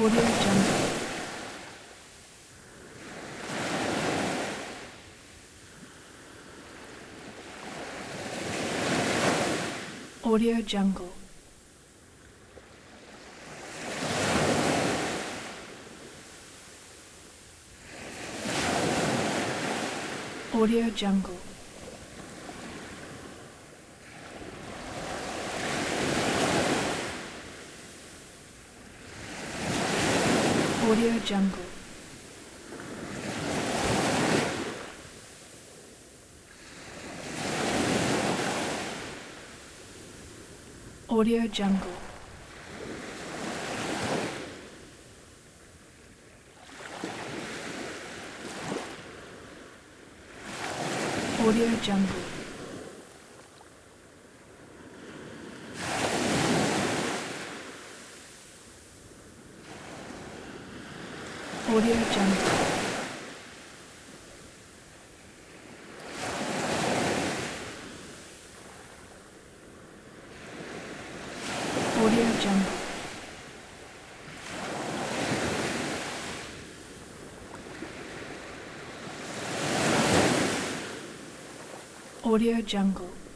Audio Jungle. Audio Jungle. Audio Jungle. Audio Jungle. Audio Jungle. Audio Jungle. Audio Jungle. Audio Jungle. Audio Jungle.